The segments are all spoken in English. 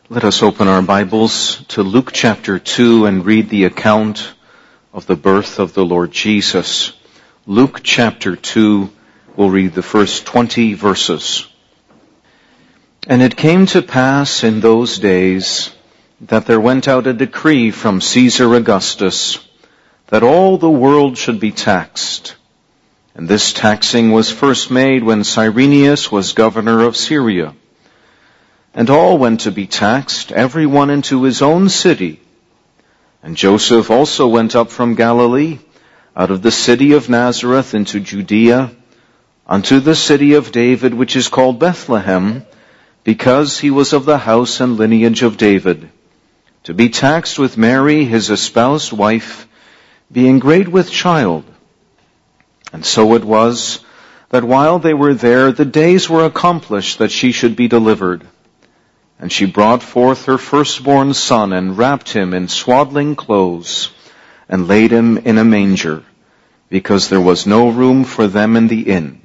Let us open our Bibles to Luke chapter 2 and read the account of the birth of the Lord Jesus. Luke chapter 2, we'll read the first 20 verses. And it came to pass in those days that there went out a decree from Caesar Augustus that all the world should be taxed. And this taxing was first made when Cyrenius was governor of Syria. And all went to be taxed, every one into his own city. And Joseph also went up from Galilee, out of the city of Nazareth into Judea, unto the city of David, which is called Bethlehem, because he was of the house and lineage of David, to be taxed with Mary, his espoused wife, being great with child. And so it was, that while they were there, the days were accomplished that she should be delivered. And she brought forth her firstborn son, and wrapped him in swaddling clothes, and laid him in a manger, because there was no room for them in the inn.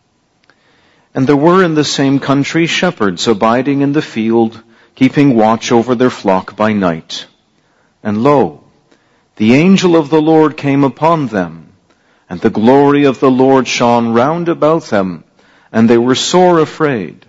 And there were in the same country shepherds abiding in the field, keeping watch over their flock by night. And lo, the angel of the Lord came upon them, and the glory of the Lord shone round about them, and they were sore afraid.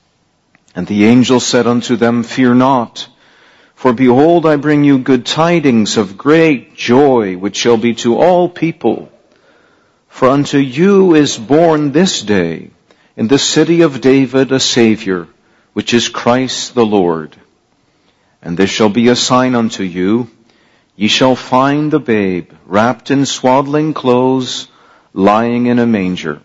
And the angel said unto them, Fear not, for behold, I bring you good tidings of great joy, which shall be to all people. For unto you is born this day in the city of David a Savior, which is Christ the Lord. And this shall be a sign unto you, ye shall find the babe wrapped in swaddling clothes, lying in a manger.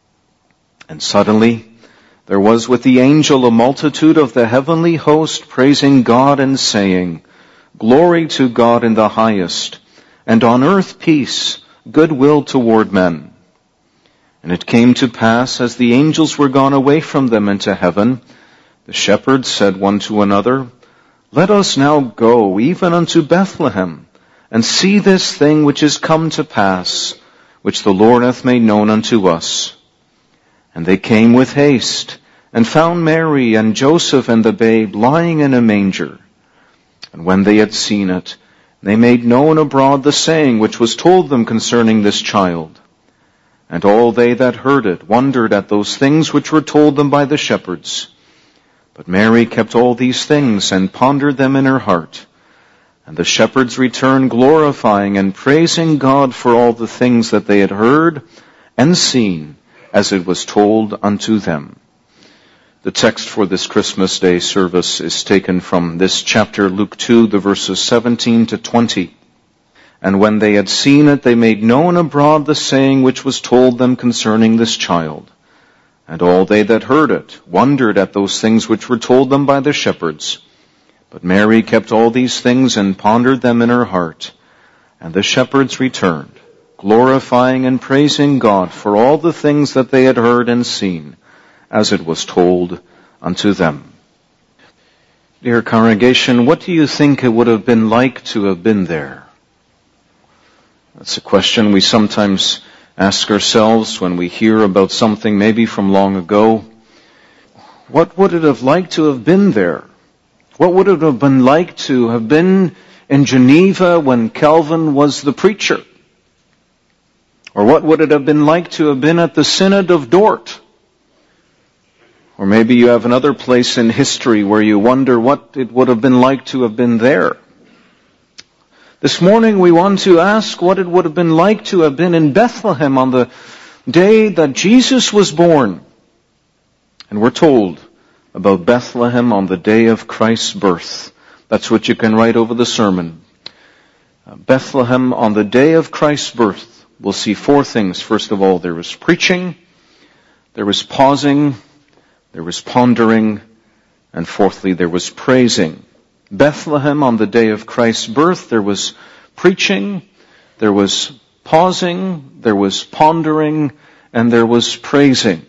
And suddenly there was with the angel a multitude of the heavenly host, praising God and saying, Glory to God in the highest, and on earth peace, goodwill toward men. And it came to pass, as the angels were gone away from them into heaven, the shepherds said one to another, Let us now go even unto Bethlehem, and see this thing which is come to pass, which the Lord hath made known unto us. And they came with haste, and found Mary and Joseph and the babe lying in a manger. And when they had seen it, they made known abroad the saying which was told them concerning this child. And all they that heard it wondered at those things which were told them by the shepherds. But Mary kept all these things, and pondered them in her heart. And the shepherds returned, glorifying and praising God for all the things that they had heard and seen, as it was told unto them. The text for this Christmas Day service is taken from this chapter, Luke 2, the verses 17 to 20. And when they had seen it, they made known abroad the saying which was told them concerning this child. And all they that heard it wondered at those things which were told them by the shepherds. But Mary kept all these things and pondered them in her heart. And the shepherds returned, glorifying and praising God for all the things that they had heard and seen, as it was told unto them. Dear congregation, what do you think it would have been like to have been there? That's a question we sometimes ask ourselves when we hear about something maybe from long ago. What would it have liked to have been there? What would it have been like to have been in Geneva when Calvin was the preacher? Or what would it have been like to have been at the Synod of Dort? Or maybe you have another place in history where you wonder what it would have been like to have been there. This morning we want to ask what it would have been like to have been in Bethlehem on the day that Jesus was born. And we're told about Bethlehem on the day of Christ's birth. That's what you can write over the sermon. Bethlehem on the day of Christ's birth. We'll see four things. First of all, there was preaching, there was pausing, there was pondering, and fourthly, there was praising. Bethlehem on the day of Christ's birth, there was preaching, there was pausing, there was pondering, and there was praising.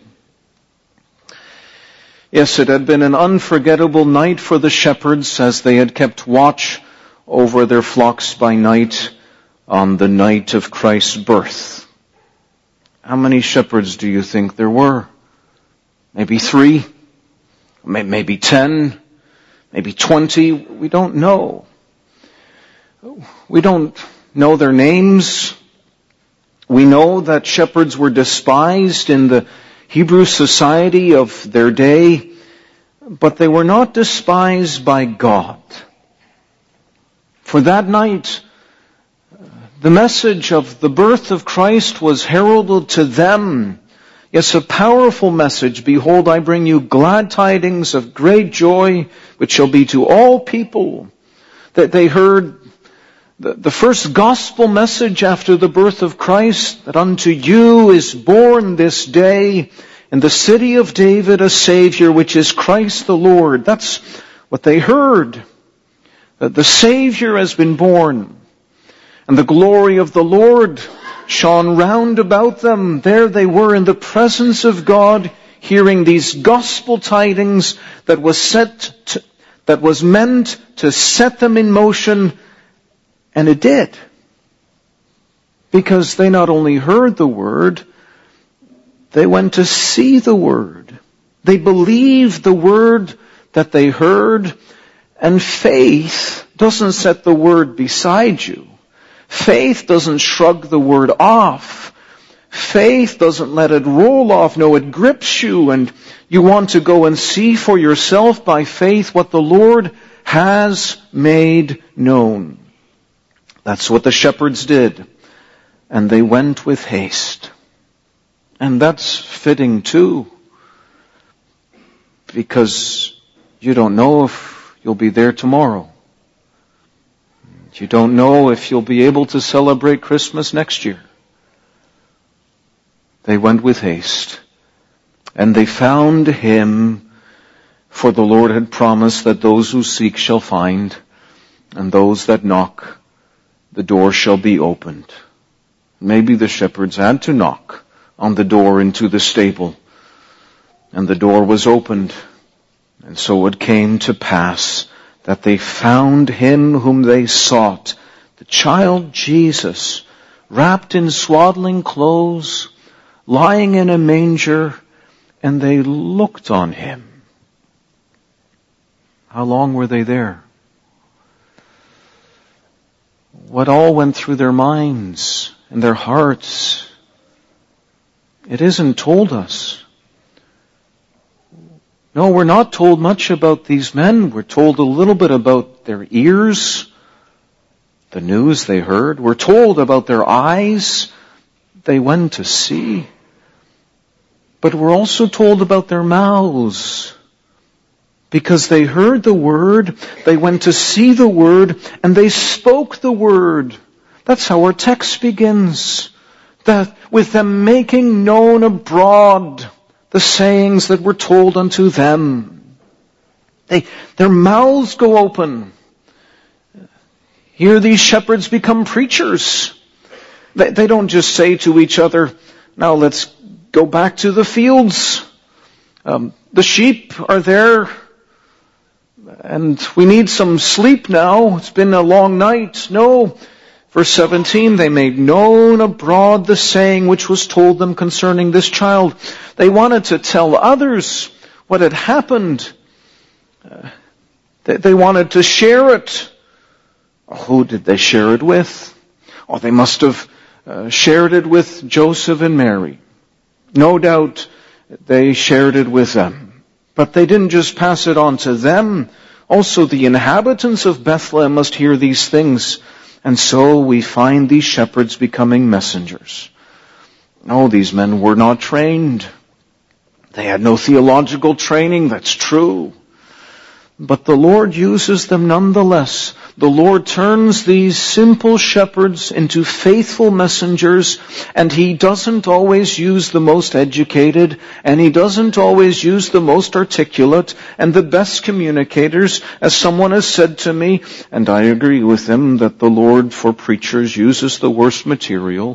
Yes, it had been an unforgettable night for the shepherds as they had kept watch over their flocks by night on the night of Christ's birth. How many shepherds do you think there were? Maybe 3? Maybe 10? maybe 20, we don't know. We don't know their names. We know that shepherds were despised in the Hebrew society of their day, but they were not despised by God. For that night, the message of the birth of Christ was heralded to them. Yes, a powerful message. Behold, I bring you glad tidings of great joy, which shall be to all people. That they heard the first gospel message after the birth of Christ, that unto you is born this day in the city of David a Savior, which is Christ the Lord. That's what they heard. That the Savior has been born. And the glory of the Lord shone round about them. There they were in the presence of God, hearing these gospel tidings that was meant to set them in motion, and it did. Because they not only heard the word, they went to see the word. They believed the word that they heard, and faith doesn't set the word beside you. Faith doesn't shrug the word off. Faith doesn't let it roll off. No, it grips you, and you want to go and see for yourself by faith what the Lord has made known. That's what the shepherds did. And they went with haste. And that's fitting too. Because you don't know if you'll be there tomorrow. You don't know if you'll be able to celebrate Christmas next year. They went with haste. And they found him, for the Lord had promised that those who seek shall find, and those that knock, the door shall be opened. Maybe the shepherds had to knock on the door into the stable, and the door was opened. And so it came to pass that they found him whom they sought, the child Jesus, wrapped in swaddling clothes, lying in a manger, and they looked on him. How long were they there? What all went through their minds and their hearts? It isn't told us. No, we're not told much about these men. We're told a little bit about their ears, the news they heard. We're told about their eyes, they went to see. But we're also told about their mouths, because they heard the word, they went to see the word, and they spoke the word. That's how our text begins. That with them making known abroad the sayings that were told unto them. Their mouths go open. Here these shepherds become preachers. They don't just say to each other, now let's go back to the fields. The sheep are there, and we need some sleep now. It's been a long night. No. Verse 17, they made known abroad the saying which was told them concerning this child. They wanted to tell others what had happened. They wanted to share it. Who did they share it with? Oh, they must have shared it with Joseph and Mary. No doubt they shared it with them. But they didn't just pass it on to them. Also the inhabitants of Bethlehem must hear these things. And so we find these shepherds becoming messengers. No, these men were not trained. They had no theological training, that's true. But the Lord uses them nonetheless. The Lord turns these simple shepherds into faithful messengers, and He doesn't always use the most educated, and He doesn't always use the most articulate and the best communicators. As someone has said to me, and I agree with him, that the Lord for preachers uses the worst material,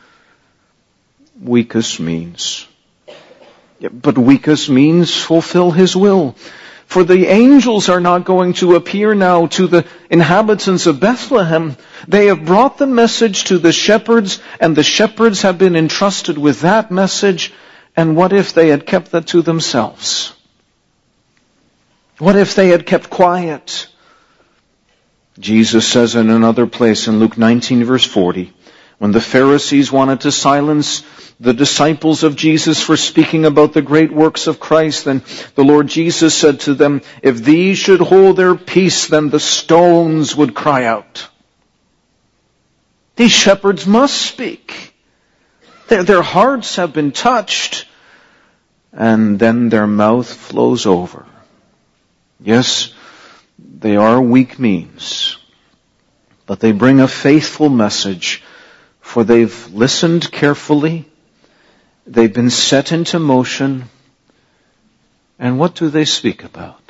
weakest means. But weakest means fulfill His will. For the angels are not going to appear now to the inhabitants of Bethlehem. They have brought the message to the shepherds, and the shepherds have been entrusted with that message. And what if they had kept that to themselves? What if they had kept quiet? Jesus says in another place in Luke 19 verse 40, when the Pharisees wanted to silence the disciples of Jesus for speaking about the great works of Christ, then the Lord Jesus said to them, if these should hold their peace, then the stones would cry out. These shepherds must speak. Their hearts have been touched, and then their mouth flows over. Yes, they are weak means, but they bring a faithful message, for they've listened carefully, they've been set into motion, and what do they speak about?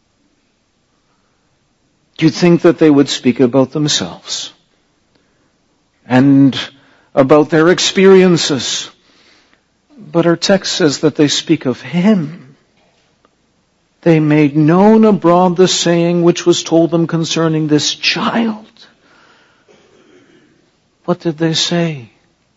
Do you think that they would speak about themselves and about their experiences? But our text says that they speak of Him. They made known abroad the saying which was told them concerning this child. What did they say?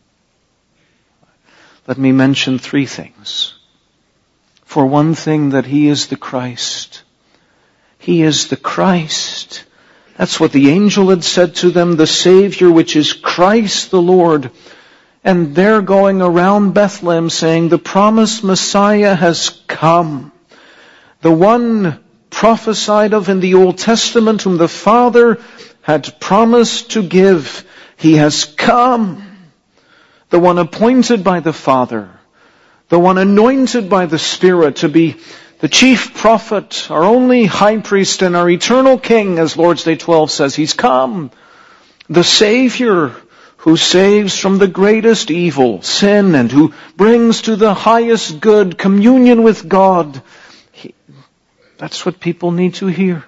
Let me mention 3 things. For one thing, that He is the Christ. He is the Christ. That's what the angel had said to them, the Savior, which is Christ the Lord. And they're going around Bethlehem saying, the promised Messiah has come. The one prophesied of in the Old Testament, whom the Father had promised to give, He has come. The one appointed by the Father, the one anointed by the Spirit to be the chief prophet, our only high priest and our eternal King, as Lord's Day 12 says, He's come. The Savior who saves from the greatest evil, sin, and who brings to the highest good communion with God. That's what people need to hear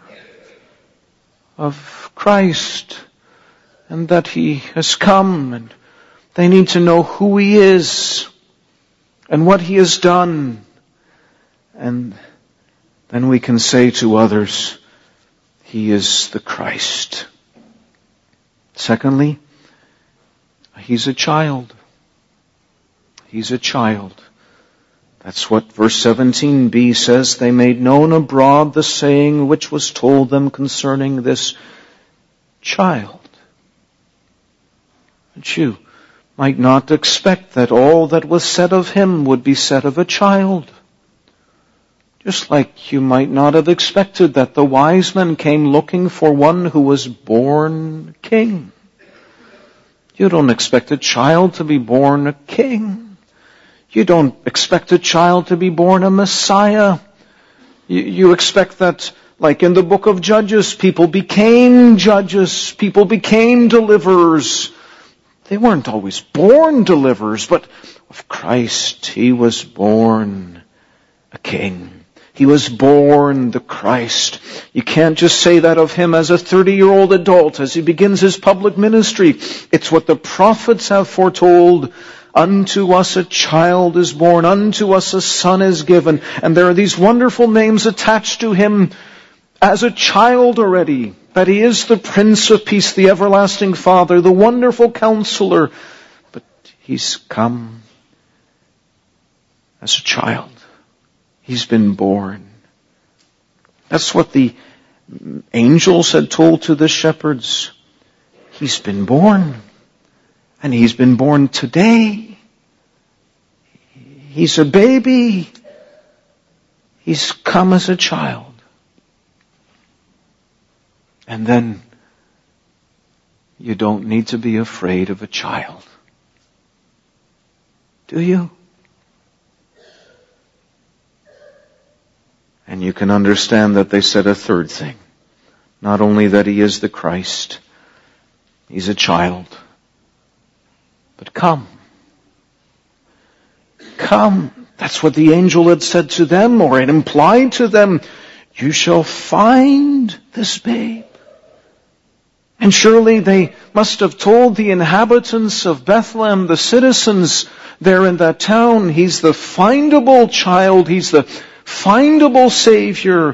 of Christ, and that He has come, and they need to know who He is and what He has done. And then we can say to others, He is the Christ. Secondly, He's a child. He's a child. That's what verse 17b says. They made known abroad the saying which was told them concerning this child. But you might not expect that all that was said of Him would be said of a child. Just like you might not have expected that the wise men came looking for one who was born king. You don't expect a child to be born a king. You don't expect a child to be born a Messiah. You expect that, like in the book of Judges, people became judges, people became deliverers. They weren't always born deliverers, but of Christ, He was born a king. He was born the Christ. You can't just say that of Him as a 30-year-old adult as He begins His public ministry. It's what the prophets have foretold. Unto us a child is born, unto us a son is given. And there are these wonderful names attached to Him as a child already. That He is the Prince of Peace, the everlasting Father, the wonderful Counselor. But He's come as a child. He's been born. That's what the angels had told to the shepherds. He's been born. And He's been born today. He's a baby. He's come as a child. And then you don't need to be afraid of a child. Do you? And you can understand that they said a third thing. Not only that He is the Christ, He's a child, but come. Come. That's what the angel had said to them, or it implied to them. You shall find this babe. And surely they must have told the inhabitants of Bethlehem, the citizens there in that town, He's the findable child, He's the findable Savior.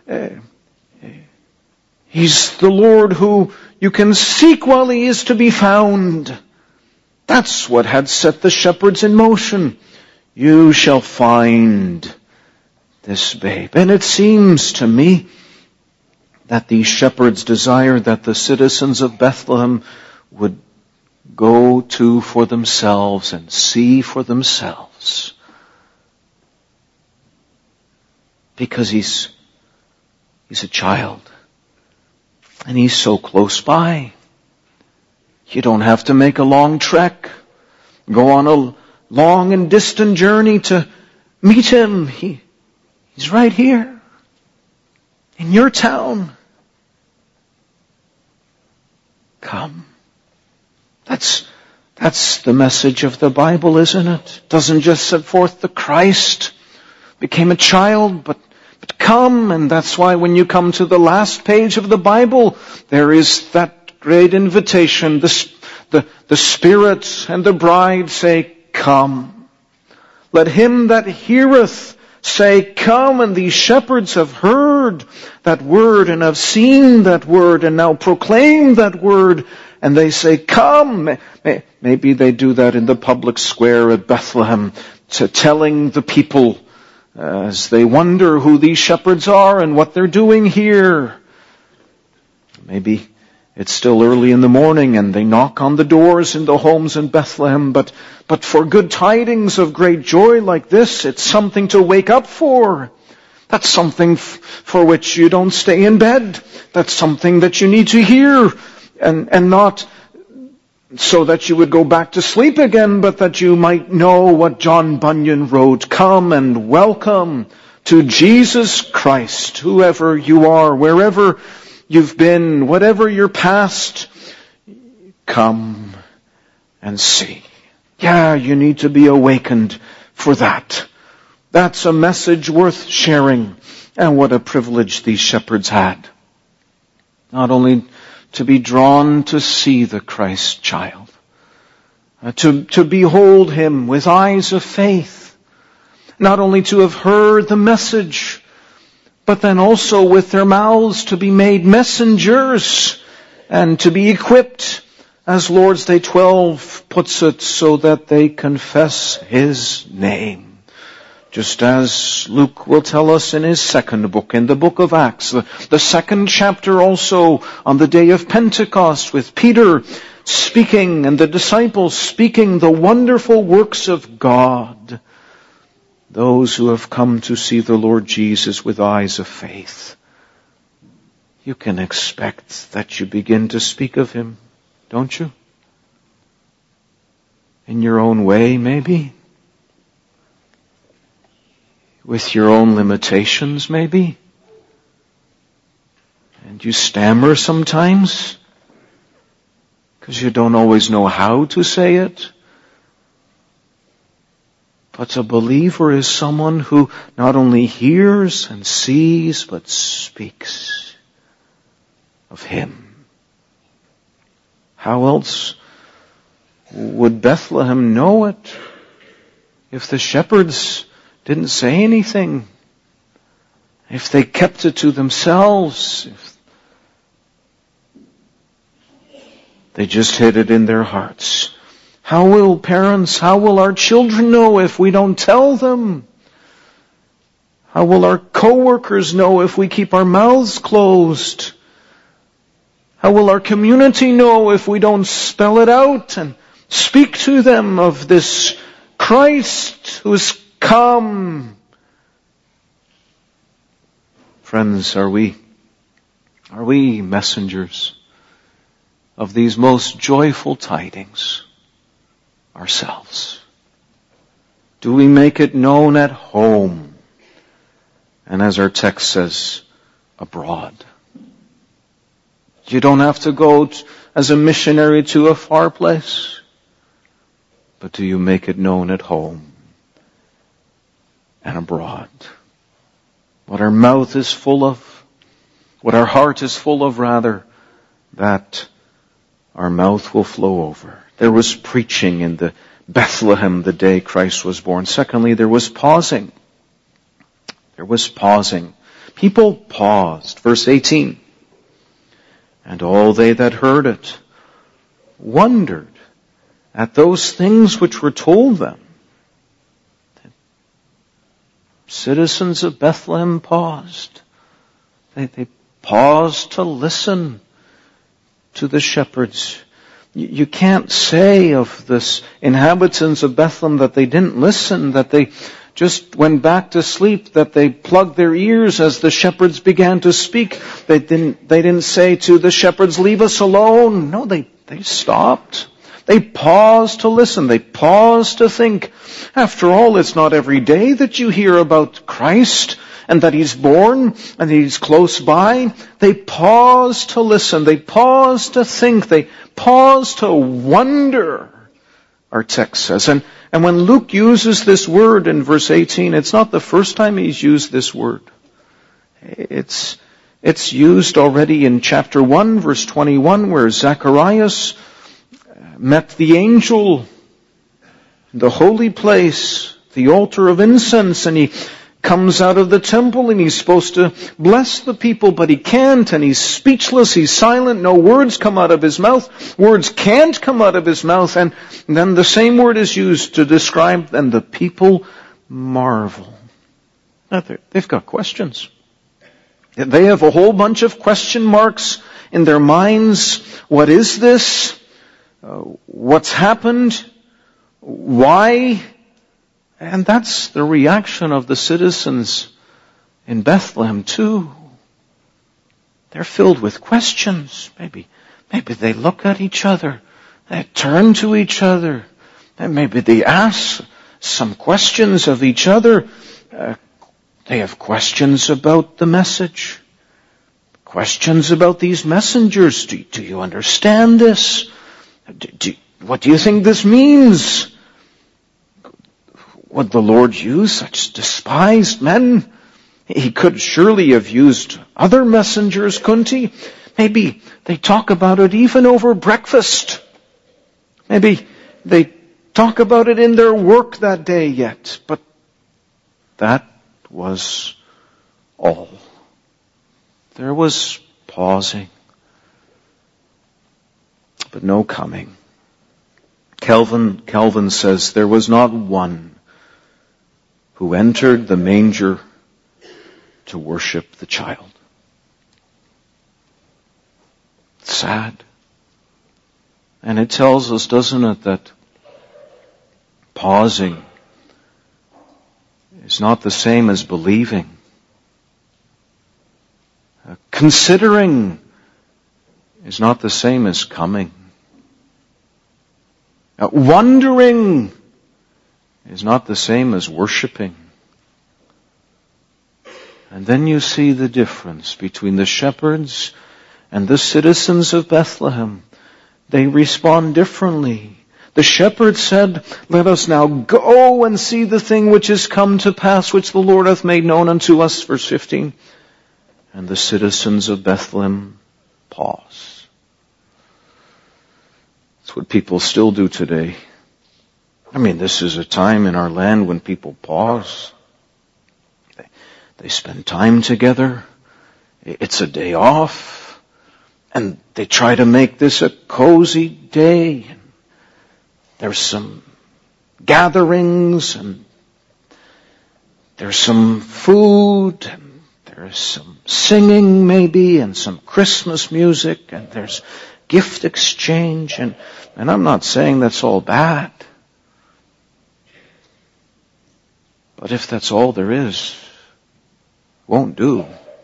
He's the Lord who you can seek while He is to be found. That's what had set the shepherds in motion. You shall find this babe. And it seems to me that these shepherds desired that the citizens of Bethlehem would go to for themselves and see for themselves. Because he's a child. And he's so close by. You don't have to make a long trek, go on a long and distant journey to meet him. He's right here in your town. Come. That's the message of the Bible, isn't it? It doesn't just set forth the Christ became a child, but come. And that's why when you come to the last page of the Bible, there is that great invitation. The Spirit and the bride say, come. Let him that heareth say, come. And these shepherds have heard that word and have seen that word and now proclaim that word. And they say, come. Maybe they do that in the public square at Bethlehem, telling the people as they wonder who these shepherds are and what they're doing here. Maybe it's still early in the morning and they knock on the doors in the homes in Bethlehem. But for good tidings of great joy like this, it's something to wake up for. That's something for which you don't stay in bed. That's something that you need to hear. And not so that you would go back to sleep again, but that you might know what John Bunyan wrote. Come and welcome to Jesus Christ, whoever you are, wherever you've been, whatever your past, come and see. Yeah, you need to be awakened for that. That's a message worth sharing. And what a privilege these shepherds had. Not only to be drawn to see the Christ child, to behold him with eyes of faith, not only to have heard the message, but then also with their mouths to be made messengers and to be equipped, as Lord's Day 12 puts it, so that they confess his name. Just as Luke will tell us in his second book, in the book of Acts, the second chapter also, on the day of Pentecost, with Peter speaking and the disciples speaking the wonderful works of God. Those who have come to see the Lord Jesus with eyes of faith. You can expect that you begin to speak of him, don't you? In your own way, maybe? With your own limitations, maybe? And you stammer sometimes because you don't always know how to say it. But a believer is someone who not only hears and sees, but speaks of him. How else would Bethlehem know it if the shepherds didn't say anything? If they kept it to themselves? If they just hid it in their hearts? How will our children know if we don't tell them? How will our co-workers know if we keep our mouths closed? How will our community know if we don't spell it out and speak to them of this Christ who is come? Friends, are we messengers of these most joyful tidings ourselves? Do we make it known at home? And as our text says, abroad. You don't have to go as a missionary to a far place, but do you make it known at home and abroad? What our mouth is full of, what our heart is full of rather, that our mouth will flow over. There was preaching in the Bethlehem the day Christ was born. Secondly, there was pausing. There was pausing. People paused. Verse 18. And all they that heard it wondered at those things which were told them. citizens of Bethlehem paused. They paused to listen to the shepherds. You can't say of the inhabitants of Bethlehem that they didn't listen, that they just went back to sleep, that they plugged their ears as the shepherds began to speak. They didn't say to the shepherds, leave us alone. No, they stopped. They paused to listen. They paused to think. After all, it's not every day that you hear about Christ and that He's born and He's close by. They paused to listen. They paused to think. They paused to wonder, our text says. And when Luke uses this word in verse 18, it's not the first time he's used this word. It's used already in chapter 1, verse 21, where Zacharias met the angel in the holy place, the altar of incense, and he comes out of the temple and he's supposed to bless the people, but he can't, and he's speechless, he's silent, no words come out of his mouth, words can't come out of his mouth, and then the same word is used to describe, and the people marvel. Now they've got questions. They have a whole bunch of question marks in their minds. What is this? What's happened? Why? And that's the reaction of the citizens in Bethlehem too. They're filled with questions. Maybe they look at each other. They turn to each other. And maybe they ask some questions of each other. They have questions about the message. Questions about these messengers. Do you understand this? What do you think this means? Would the Lord use such despised men? He could surely have used other messengers, couldn't He? Maybe they talk about it even over breakfast. Maybe they talk about it in their work that day yet. But that was all. There was pausing, but no coming. Calvin says there was not one who entered the manger to worship the child. It's sad. And it tells us, doesn't it, that pausing is not the same as believing. Considering is not the same as coming. Wondering is not the same as worshiping. And then you see the difference between the shepherds and the citizens of Bethlehem. They respond differently. The shepherds said, let us now go and see the thing which is come to pass, which the Lord hath made known unto us. Verse 15. And the citizens of Bethlehem pause. That's what people still do today. I mean, this is a time in our land when people pause. They spend time together. It's a day off. And they try to make this a cozy day. There's some gatherings, and there's some food, and there's some singing maybe, and some Christmas music, and there's gift exchange, and I'm not saying that's all bad. But if that's all there is, won't do.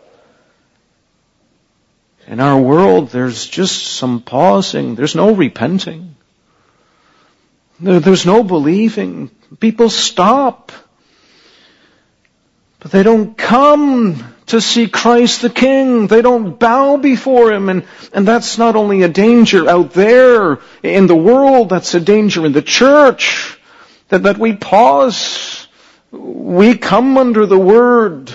In our world, there's just some pausing. There's no repenting. There's no believing. People stop. But they don't come to see Christ the King. They don't bow before Him. And that's not only a danger out there in the world, that's a danger in the church. That we pause. We come under the Word.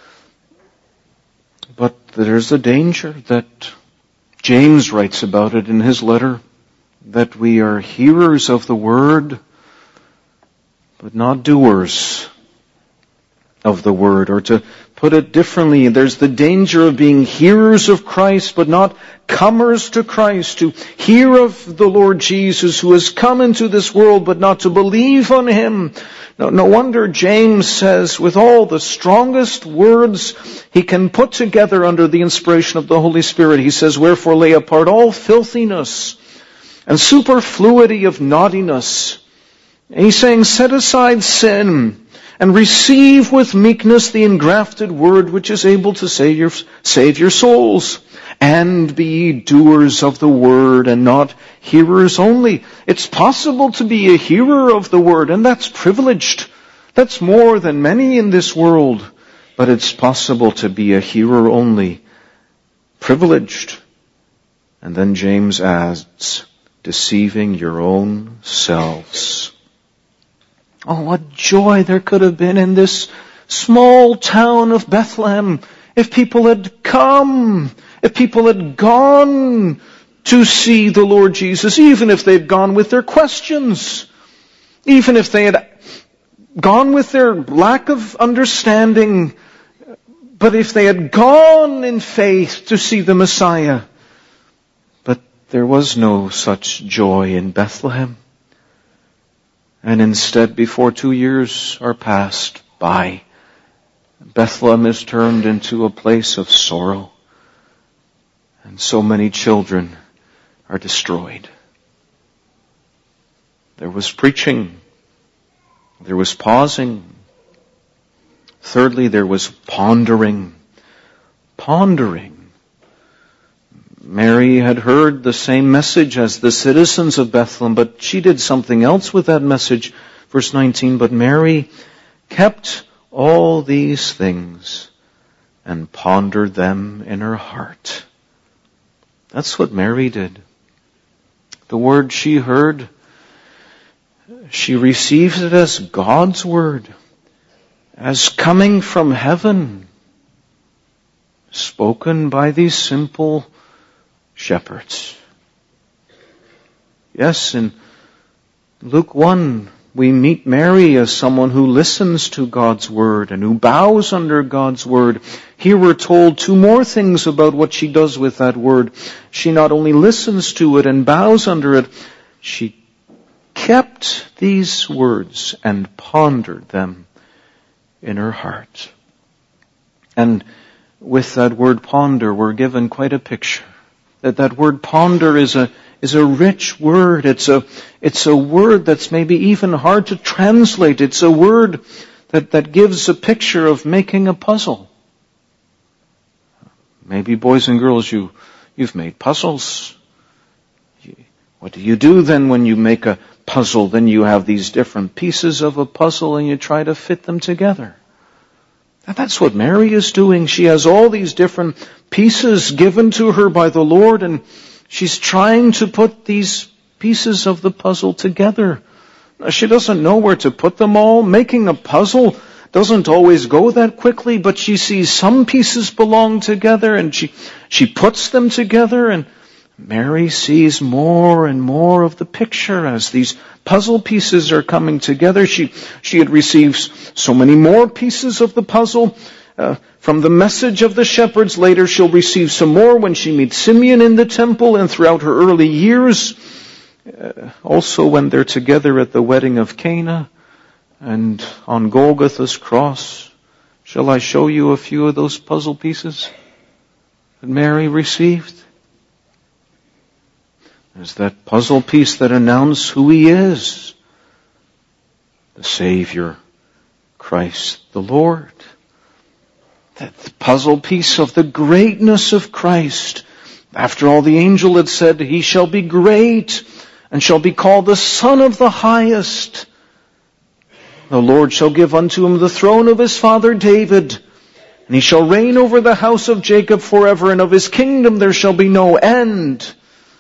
But there's a danger that James writes about it in his letter, that we are hearers of the Word, but not doers of the Word. Or to Put it differently, there's the danger of being hearers of Christ, but not comers to Christ, to hear of the Lord Jesus who has come into this world, but not to believe on Him. No wonder James says, with all the strongest words he can put together under the inspiration of the Holy Spirit, he says, wherefore lay apart all filthiness and superfluity of naughtiness. And he's saying, set aside sin and receive with meekness the engrafted word which is able to save your souls. And be doers of the word and not hearers only. It's possible to be a hearer of the word, and that's privileged. That's more than many in this world. But it's possible to be a hearer only. Privileged. And then James adds, deceiving your own selves. Oh, what joy there could have been in this small town of Bethlehem if people had come, if people had gone to see the Lord Jesus, even if they'd gone with their questions, even if they had gone with their lack of understanding, but if they had gone in faith to see the Messiah. But there was no such joy in Bethlehem. And instead, before 2 years are passed by, Bethlehem is turned into a place of sorrow. And so many children are destroyed. There was preaching. There was pausing. Thirdly, there was pondering. Pondering. Mary had heard the same message as the citizens of Bethlehem, but she did something else with that message. Verse 19, but Mary kept all these things and pondered them in her heart. That's what Mary did. The word she heard, she received it as God's word, as coming from heaven, spoken by these simple shepherds. Yes, in Luke 1, we meet Mary as someone who listens to God's word and who bows under God's word. Here we're told two more things about what she does with that word. She not only listens to it and bows under it, she kept these words and pondered them in her heart. And with that word ponder, we're given quite a picture. That word ponder is a rich word. It's a word that's maybe even hard to translate. It's a word that gives a picture of making a puzzle. Maybe boys and girls, you've made puzzles. What do you do then when you make a puzzle? Then you have these different pieces of a puzzle and you try to fit them together. And that's what Mary is doing. She has all these different pieces given to her by the Lord, and she's trying to put these pieces of the puzzle together. She doesn't know where to put them all. Making a puzzle doesn't always go that quickly, but she sees some pieces belong together, and she puts them together, and Mary sees more and more of the picture as these puzzle pieces are coming together. She had received so many more pieces of the puzzle from the message of the shepherds. Later she'll receive some more when she meets Simeon in the temple and throughout her early years. Also when they're together at the wedding of Cana and on Golgotha's cross. Shall I show you a few of those puzzle pieces that Mary received? There's that puzzle piece that announced who He is. The Savior, Christ the Lord. That puzzle piece of the greatness of Christ. After all, the angel had said, He shall be great and shall be called the Son of the Highest. The Lord shall give unto Him the throne of His father David, and He shall reign over the house of Jacob forever, and of His kingdom there shall be no end.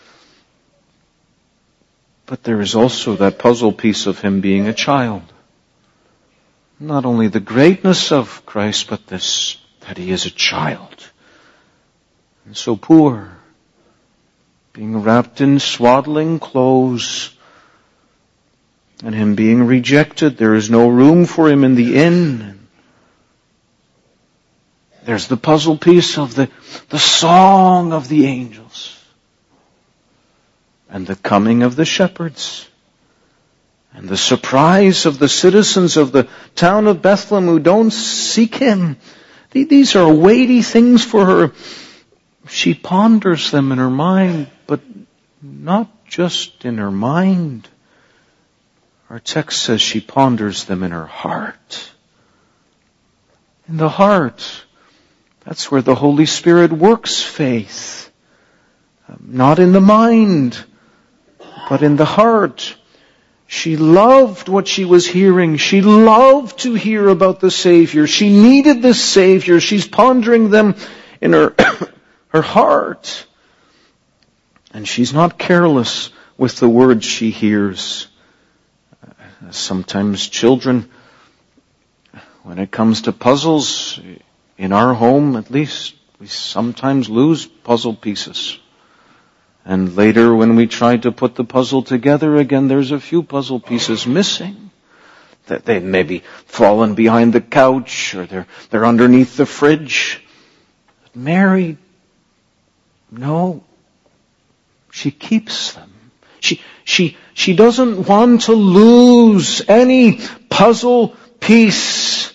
But there is also that puzzle piece of Him being a child. Not only the greatness of Christ, but this, that He is a child. And so poor, being wrapped in swaddling clothes, and Him being rejected. There is no room for Him in the inn. There's the puzzle piece of the song of the angels. And the coming of the shepherds. And the surprise of the citizens of the town of Bethlehem who don't seek him. These are weighty things for her. She ponders them in her mind, but not just in her mind. Our text says she ponders them in her heart. In the heart. That's where the Holy Spirit works faith. Not in the mind, but in the heart. She loved what she was hearing. She loved to hear about the Savior. She needed the Savior. She's pondering them in her, her heart. And she's not careless with the words she hears. Sometimes children, when it comes to puzzles, in our home at least, we sometimes lose puzzle pieces. And later when we try to put the puzzle together again, there's a few puzzle pieces missing. That they maybe fallen behind the couch or they're underneath the fridge. But Mary, no, she keeps them. She doesn't want to lose any puzzle piece.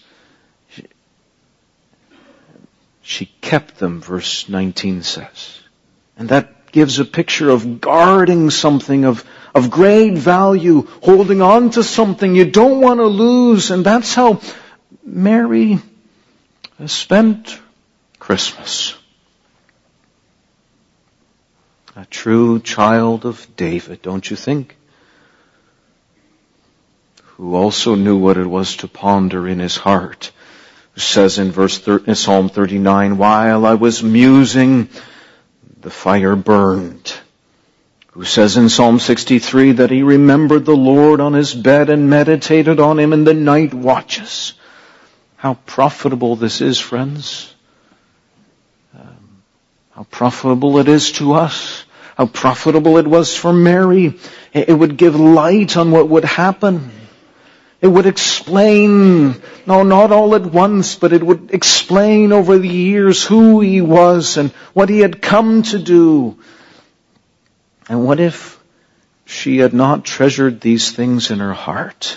She kept them, verse 19 says. And that gives a picture of guarding something of great value, holding on to something you don't want to lose. And that's how Mary has spent Christmas. A true child of David, don't you think? Who also knew what it was to ponder in his heart. Who says in Psalm 39, while I was musing, the fire burned. Who says in Psalm 63 that he remembered the Lord on his bed and meditated on him in the night watches. How profitable this is, friends. How profitable it is to us. How profitable it was for Mary. It would give light on what would happen. It would explain, no, not all at once, but it would explain over the years who he was and what he had come to do. And what if she had not treasured these things in her heart?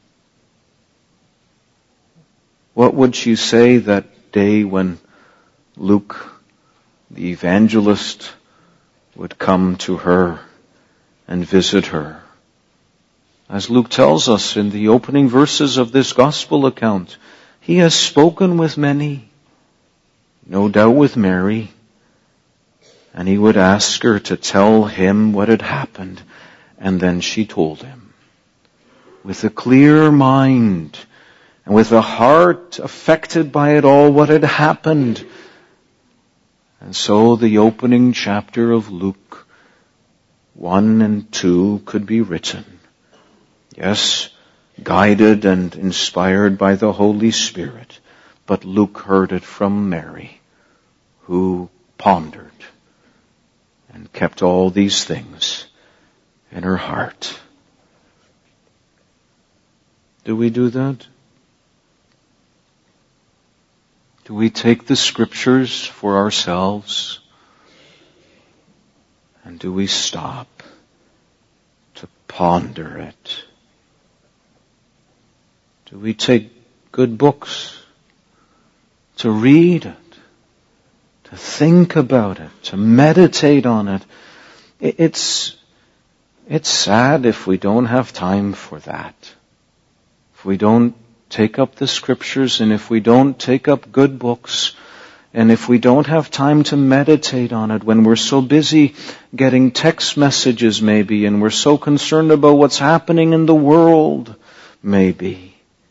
What would she say that day when Luke, the evangelist, would come to her and visit her? As Luke tells us in the opening verses of this gospel account, he has spoken with many, no doubt with Mary, and he would ask her to tell him what had happened, and then she told him. With a clear mind, and with a heart affected by it all, what had happened. And so the opening chapter of Luke 1 and 2 could be written. Yes, guided and inspired by the Holy Spirit, but Luke heard it from Mary, who pondered and kept all these things in her heart. Do we do that? Do we take the Scriptures for ourselves? And do we stop to ponder it? Do we take good books to read it, to think about it, to meditate on it? It's sad if we don't have time for that. If we don't take up the Scriptures, and if we don't take up good books, and if we don't have time to meditate on it, when we're so busy getting text messages maybe, and we're so concerned about what's happening in the world maybe,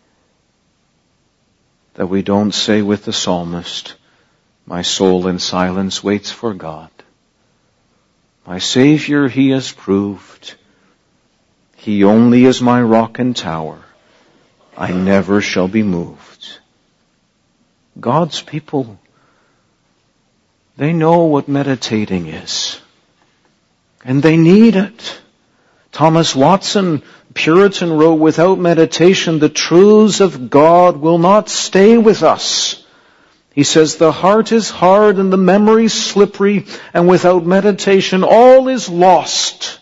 that we don't say with the psalmist, my soul in silence waits for God. My Savior he has proved. He only is my rock and tower. I never shall be moved. God's people, they know what meditating is. And they need it. Thomas Watson, Puritan, wrote, without meditation, the truths of God will not stay with us. He says, the heart is hard and the memory slippery, and without meditation all is lost.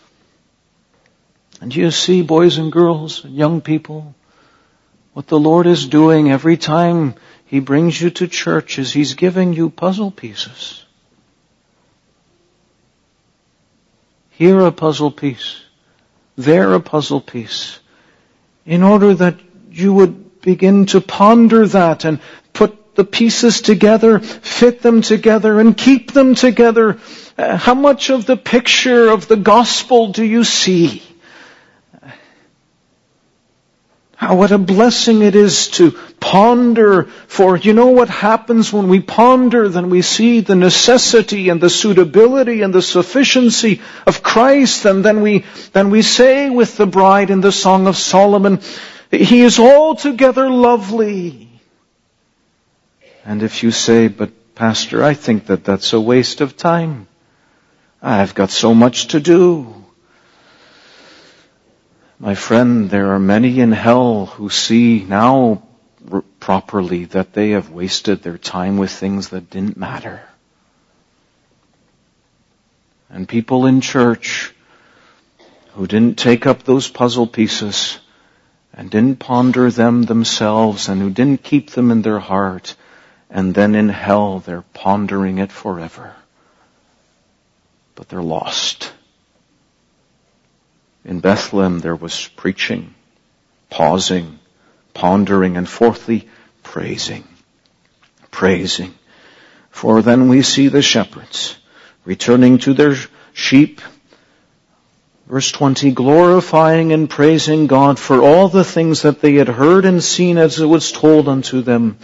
And you see, boys and girls, and young people, what the Lord is doing every time He brings you to church is He's giving you puzzle pieces. Here a puzzle piece, there a puzzle piece, in order that you would begin to ponder that and put the pieces together, fit them together, and keep them together. How much of the picture of the gospel do you see? What a blessing it is to ponder, for you know what happens when we ponder? Then we see the necessity and the suitability and the sufficiency of Christ, and then we say with the bride in the Song of Solomon, He is altogether lovely. And if you say, but Pastor, I think that's a waste of time. I've got so much to do. My friend, there are many in hell who see now properly that they have wasted their time with things that didn't matter. And people in church who didn't take up those puzzle pieces and didn't ponder them themselves and who didn't keep them in their heart, and then in hell they're pondering it forever. But they're lost. In Bethlehem there was preaching, pausing, pondering, and fourthly, praising. Praising. For then we see the shepherds returning to their sheep. Verse 20, glorifying and praising God for all the things that they had heard and seen as it was told unto them.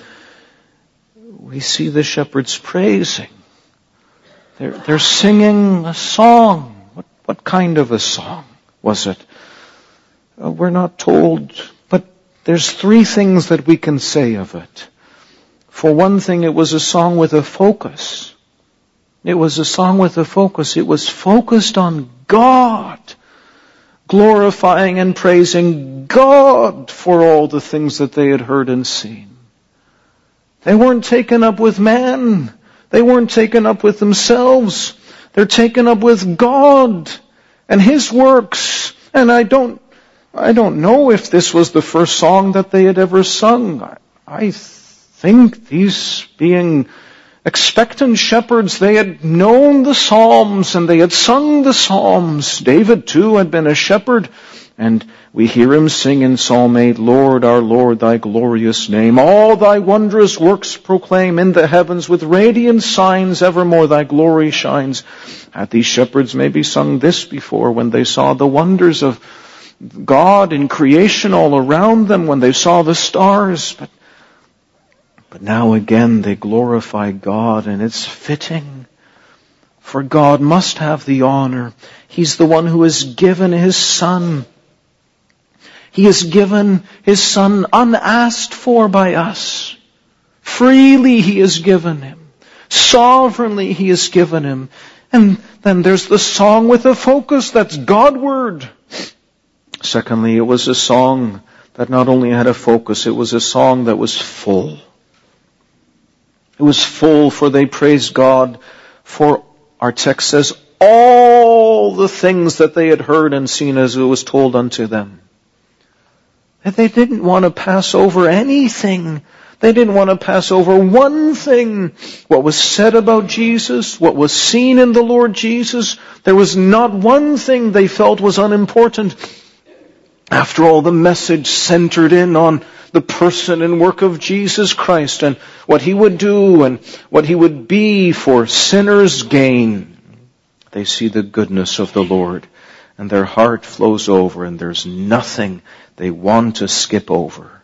We see the shepherds praising. They're singing a song. What kind of a song was it? We're not told, but there's three things that we can say of it. For one thing, it was a song with a focus. It was a song with a focus. It was focused on God, glorifying and praising God for all the things that they had heard and seen. They weren't taken up with man. They weren't taken up with themselves. They're taken up with God and His works. And I don't know if this was the first song that they had ever sung. I think these being expectant shepherds, they had known the Psalms and they had sung the Psalms. David too had been a shepherd, and we hear him sing in Psalm 8, Lord, our Lord, Thy glorious name, all Thy wondrous works proclaim in the heavens with radiant signs, evermore Thy glory shines. Had these shepherds maybe sung this before when they saw the wonders of God in creation all around them, when they saw the stars, but now again they glorify God, and it's fitting. For God must have the honor. He's the one who has given His Son. He has given His Son unasked for by us. Freely He has given Him. Sovereignly He has given Him. And then there's the song with a focus that's Godward. Secondly, it was a song that not only had a focus, it was a song that was full. It was full, for they praised God for, our text says, all the things that they had heard and seen as it was told unto them. And they didn't want to pass over anything. They didn't want to pass over one thing. What was said about Jesus, what was seen in the Lord Jesus, there was not one thing they felt was unimportant. After all, the message centered in on the person and work of Jesus Christ and what He would do and what He would be for sinners' gain. They see the goodness of the Lord and their heart flows over, and there's nothing they want to skip over.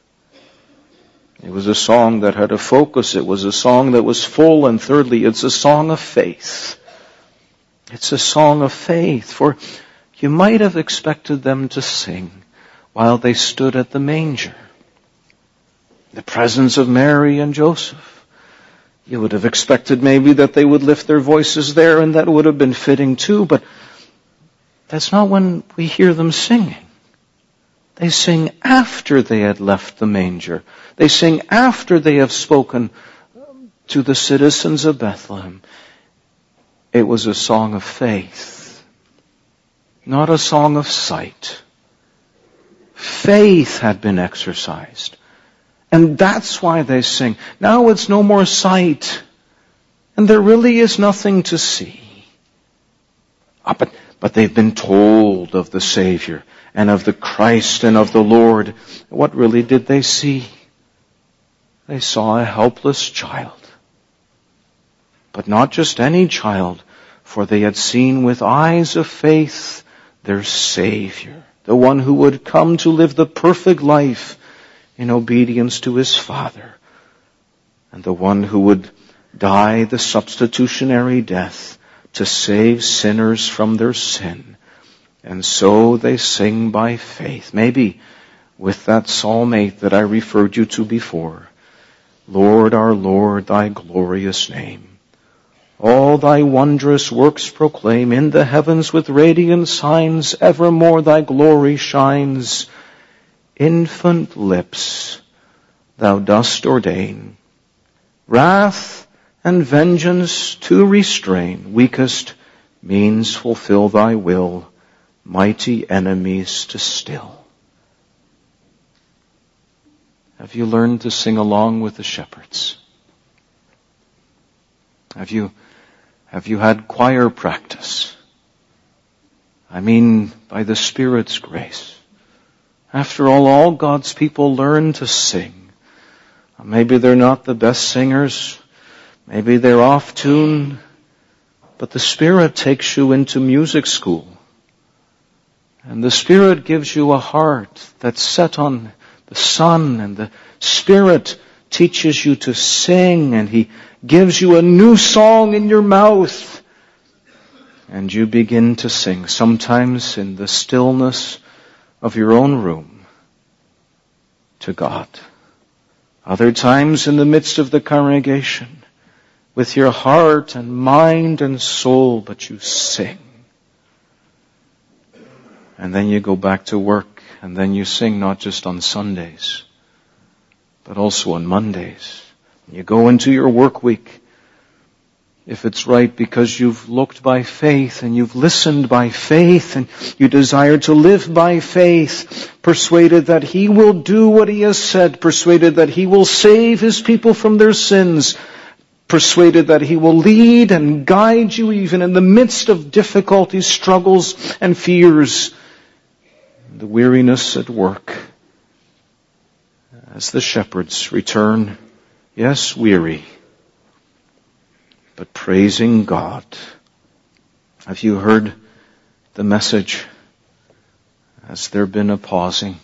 It was a song that had a focus. It was a song that was full. And thirdly, it's a song of faith. It's a song of faith. For you might have expected them to sing while they stood at the manger, the presence of Mary and Joseph. You would have expected maybe that they would lift their voices there, and that would have been fitting too, but that's not when we hear them singing. They sing after they had left the manger. They sing after they have spoken to the citizens of Bethlehem, it was a song of faith, not a song of sight. Faith had been exercised. And that's why they sing. Now it's no more sight. And there really is nothing to see. But they've been told of the Savior and of the Christ and of the Lord. What really did they see? They saw a helpless child. But not just any child, for they had seen with eyes of faith their Savior, the one who would come to live the perfect life in obedience to his Father, and the one who would die the substitutionary death to save sinners from their sin. And so they sing by faith, maybe with that Psalm 8 that I referred you to before. Lord, our Lord, thy glorious name. All thy wondrous works proclaim. In the heavens with radiant signs, evermore thy glory shines. Infant lips thou dost ordain, wrath and vengeance to restrain. Weakest means fulfill thy will, mighty enemies to still. Have you learned to sing along with the shepherds? Have you had choir practice? I mean, by the Spirit's grace. After all God's people learn to sing. Maybe they're not the best singers. Maybe they're off tune. But the Spirit takes you into music school. And the Spirit gives you a heart that's set on the Son. And the Spirit teaches you to sing. And He gives you a new song in your mouth. And you begin to sing. Sometimes in the stillness of your own room to God. Other times in the midst of the congregation with your heart and mind and soul, but you sing. And then you go back to work and then you sing not just on Sundays, but also on Mondays. You go into your work week, if it's right, because you've looked by faith and you've listened by faith and you desire to live by faith, persuaded that He will do what He has said, persuaded that He will save His people from their sins, persuaded that He will lead and guide you even in the midst of difficulties, struggles, and fears, the weariness at work. As the shepherds return, yes, weary, but praising God. Have you heard the message? Has there been a pausing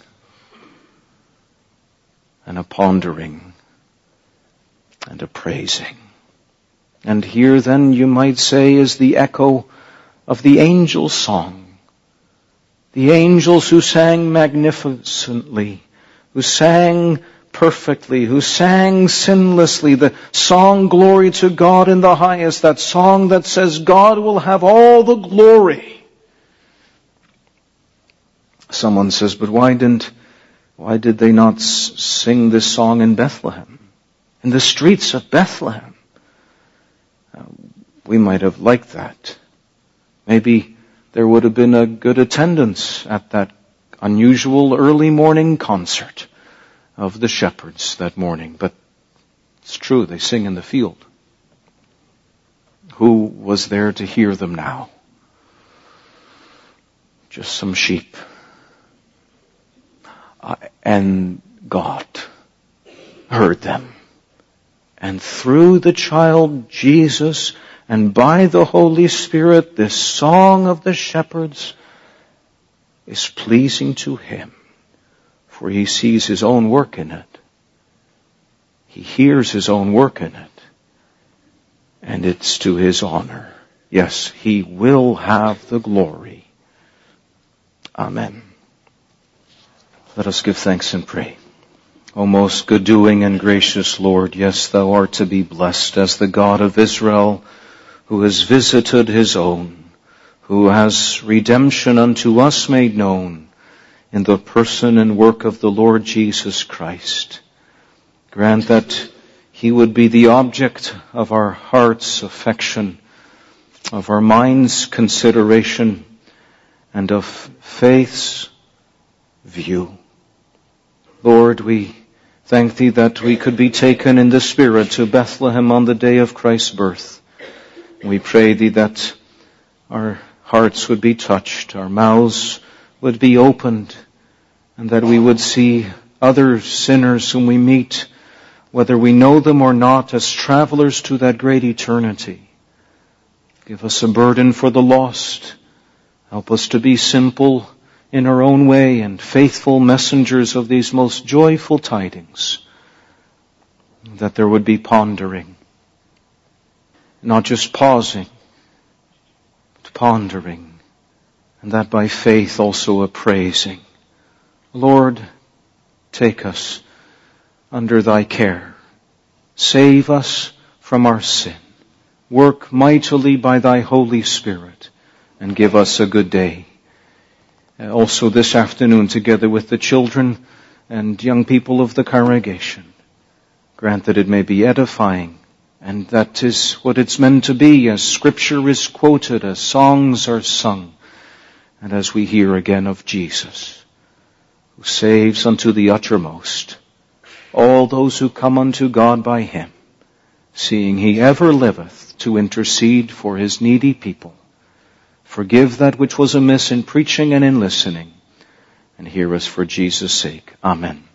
and a pondering and a praising? And here then you might say is the echo of the angels' song. The angels who sang magnificently, who sang perfectly, who sang sinlessly, the song Glory to God in the highest, that song that says God will have all the glory. Someone says, but why did they not sing this song in Bethlehem? In the streets of Bethlehem? We might have liked that. Maybe there would have been a good attendance at that unusual early morning concert of the shepherds that morning. But it's true, they sing in the field. Who was there to hear them now? Just some sheep. And God heard them. And through the child Jesus and by the Holy Spirit, this song of the shepherds is pleasing to Him. For He sees His own work in it. He hears His own work in it. And it's to His honor. Yes, He will have the glory. Amen. Let us give thanks and pray. O most good-doing and gracious Lord, yes, Thou art to be blessed as the God of Israel, who has visited His own, who has redemption unto us made known in the person and work of the Lord Jesus Christ. Grant that He would be the object of our heart's affection, of our mind's consideration, and of faith's view. Lord, we thank Thee that we could be taken in the Spirit to Bethlehem on the day of Christ's birth. We pray Thee that our hearts would be touched, our mouths would be opened, and that we would see other sinners whom we meet, whether we know them or not, as travelers to that great eternity. Give us a burden for the lost. Help us to be simple in our own way and faithful messengers of these most joyful tidings. That there would be pondering, not just pausing, but pondering, and that by faith also appraising. Lord, take us under Thy care. Save us from our sin. Work mightily by Thy Holy Spirit, and give us a good day. Also this afternoon, together with the children and young people of the congregation, grant that it may be edifying, and that is what it's meant to be, as Scripture is quoted, as songs are sung, and as we hear again of Jesus, who saves unto the uttermost all those who come unto God by Him, seeing He ever liveth to intercede for His needy people. Forgive that which was amiss in preaching and in listening, and hear us for Jesus' sake. Amen.